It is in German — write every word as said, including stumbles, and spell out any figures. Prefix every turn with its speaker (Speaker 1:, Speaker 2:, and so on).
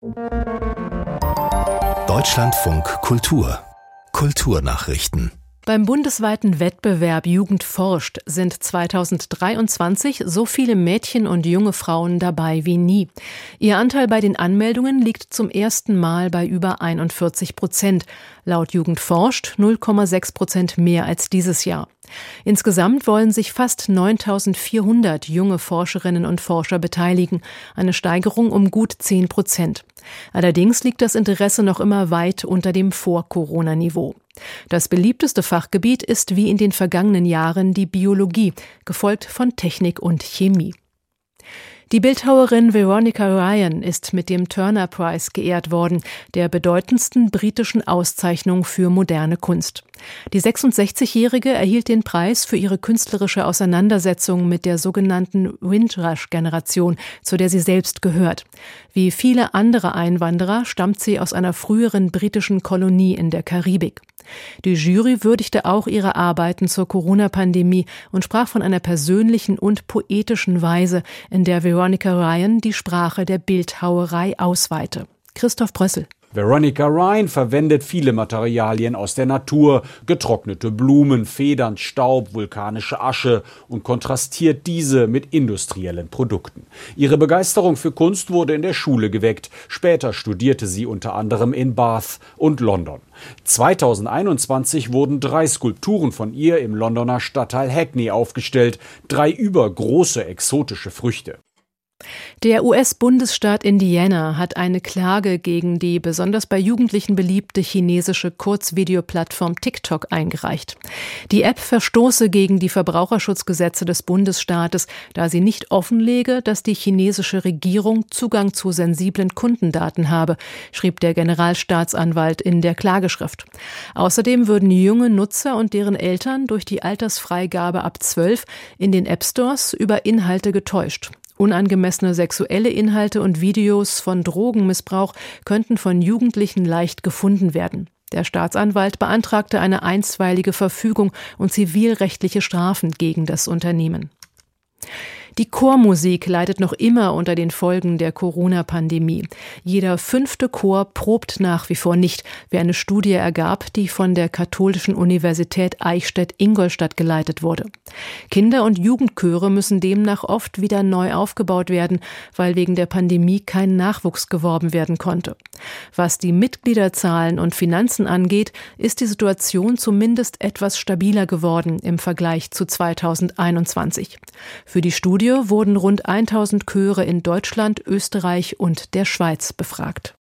Speaker 1: Deutschlandfunk Kultur. Kulturnachrichten.
Speaker 2: Beim bundesweiten Wettbewerb Jugend forscht sind zweitausenddreiundzwanzig so viele Mädchen und junge Frauen dabei wie nie. Ihr Anteil bei den Anmeldungen liegt zum ersten Mal bei über einundvierzig Prozent. Laut Jugend forscht null Komma sechs Prozent mehr als dieses Jahr. Insgesamt wollen sich fast neuntausendvierhundert junge Forscherinnen und Forscher beteiligen, eine Steigerung um gut zehn Prozent. Allerdings liegt das Interesse noch immer weit unter dem Vor-Corona-Niveau. Das beliebteste Fachgebiet ist wie in den vergangenen Jahren die Biologie, gefolgt von Technik und Chemie. Die Bildhauerin Veronica Ryan ist mit dem Turner Prize geehrt worden, der bedeutendsten britischen Auszeichnung für moderne Kunst. Die sechsundsechzigjährige erhielt den Preis für ihre künstlerische Auseinandersetzung mit der sogenannten Windrush-Generation, zu der sie selbst gehört. Wie viele andere Einwanderer stammt sie aus einer früheren britischen Kolonie in der Karibik. Die Jury würdigte auch ihre Arbeiten zur Corona-Pandemie und sprach von einer persönlichen und poetischen Weise, in der Veronica Ryan die Sprache der Bildhauerei ausweite. Christoph Brössel.
Speaker 3: Veronica Ryan verwendet viele Materialien aus der Natur, getrocknete Blumen, Federn, Staub, vulkanische Asche und kontrastiert diese mit industriellen Produkten. Ihre Begeisterung für Kunst wurde in der Schule geweckt. Später studierte sie unter anderem in Bath und London. zweitausendeinundzwanzig wurden drei Skulpturen von ihr im Londoner Stadtteil Hackney aufgestellt, drei übergroße exotische Früchte.
Speaker 2: Der U S-Bundesstaat Indiana hat eine Klage gegen die besonders bei Jugendlichen beliebte chinesische Kurzvideoplattform TikTok eingereicht. Die App verstoße gegen die Verbraucherschutzgesetze des Bundesstaates, da sie nicht offenlege, dass die chinesische Regierung Zugang zu sensiblen Kundendaten habe, schrieb der Generalstaatsanwalt in der Klageschrift. Außerdem würden junge Nutzer und deren Eltern durch die Altersfreigabe ab zwölf in den App-Stores über Inhalte getäuscht. Unangemessene sexuelle Inhalte und Videos von Drogenmissbrauch könnten von Jugendlichen leicht gefunden werden. Der Staatsanwalt beantragte eine einstweilige Verfügung und zivilrechtliche Strafen gegen das Unternehmen. Die Chormusik leidet noch immer unter den Folgen der Corona-Pandemie. Jeder fünfte Chor probt nach wie vor nicht, wie eine Studie ergab, die von der Katholischen Universität Eichstätt-Ingolstadt geleitet wurde. Kinder- und Jugendchöre müssen demnach oft wieder neu aufgebaut werden, weil wegen der Pandemie kein Nachwuchs geworben werden konnte. Was die Mitgliederzahlen und Finanzen angeht, ist die Situation zumindest etwas stabiler geworden im Vergleich zu zweitausendeinundzwanzig. Für die Studie wurden rund tausend Chöre in Deutschland, Österreich und der Schweiz befragt.